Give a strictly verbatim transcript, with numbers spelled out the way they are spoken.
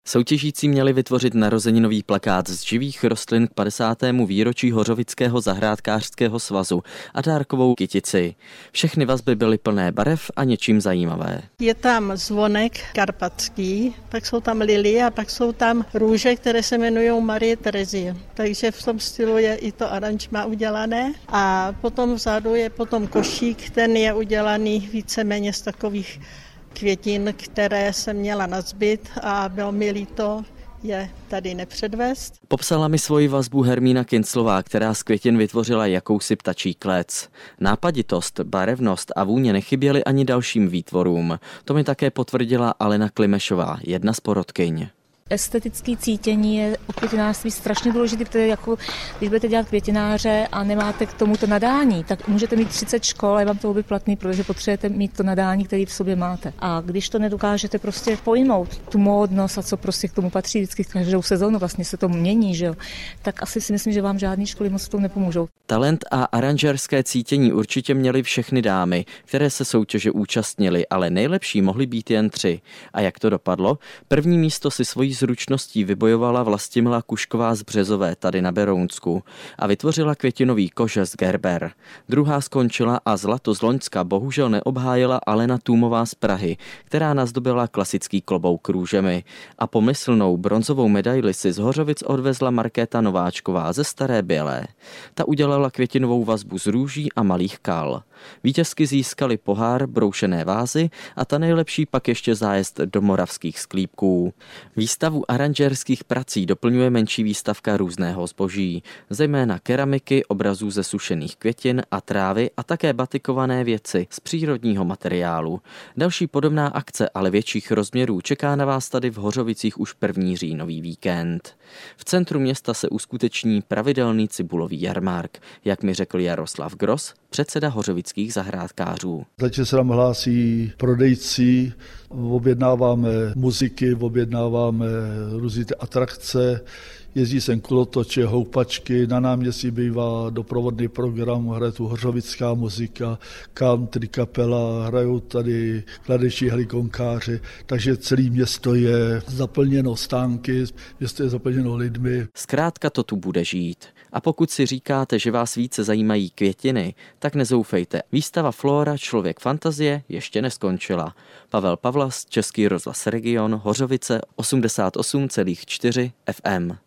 Soutěžící měli vytvořit narozeninový plakát z živých rostlin k padesátému výročí Hořovického zahrádkářského svazu a dárkovou kytici. Všechny vazby byly plné barev a něčím zajímavé. Je tam zvonek karpatský, pak jsou tam lilie a pak jsou tam růže, které se jmenují Marie Terezie. Takže v tom stylu je i to aranžma udělané. A potom vzadu je potom košík, ten je udělaný víceméně z takových květin, které jsem měla nazbit a bylo mi líto je tady nepředvést. Popsala mi svoji vazbu Hermína Kinclová, která z květin vytvořila jakousi ptačí klec. Nápaditost, barevnost a vůně nechyběly ani dalším výtvorům. To mi také potvrdila Alena Klimešová, jedna z porotkyň. Estetické cítění je u květinářství strašně důležité, protože jako, když budete dělat květináře a nemáte k tomu to nadání, tak můžete mít třicet škol a je vám to být platný, protože potřebujete mít to nadání, který v sobě máte. A když to nedokážete prostě pojmout, tu módnost a co prostě k tomu patří, vždycky každou sezónu vlastně se to mění, že jo, tak asi si myslím, že vám žádný školy moc v tom nepomůžou. Talent a aranžerské cítění určitě měly všechny dámy, které se soutěže účastnily, ale nejlepší mohly být jen tři. A jak to dopadlo? První místo si svojí zručností vybojovala Vlastimila Kušková z Březové tady na Berounsku a vytvořila květinový koš z Gerber. Druhá skončila a zlato z Loňska bohužel neobhájila Alena Tůmová z Prahy, která nazdobila klasický klobouk růžemi. A pomyslnou bronzovou medaili si z Hořovic odvezla Markéta Nováčková ze Staré Bělé. Ta udělala květinovou vazbu z růží a malých kal. Vítězky získali pohár, broušené vázy a ta nejlepší pak ještě zájezd do moravských sklípků. Výstavu aranžérských prací doplňuje menší výstavka různého zboží, zejména keramiky, obrazů ze sušených květin a trávy a také batikované věci z přírodního materiálu. Další podobná akce, ale větších rozměrů, čeká na vás tady v Hořovicích už první říjnový víkend. V centru města se uskuteční pravidelný cibulový jarmark, jak mi řekl Jaroslav Gross, předseda hořovických zahrádkářů. Takže se nám hlásí prodejci, objednáváme muziky, objednáváme různé atrakce, jezdí sem kulotoče, houpačky, na náměstí bývá doprovodný program, hraje tu hořovická muzika, country kapela, hrajou tady kladeční helikonkáři, takže celé město je zaplněno stánky, město je zaplněno lidmi. Zkrátka to tu bude žít. A pokud si říkáte, že vás více zajímají květiny, tak nezoufejte. Výstava Flora Člověk fantazie ještě neskončila. Pavel Pavlas, Český rozhlas Region, Hořovice, osmdesát osm celá čtyři F M.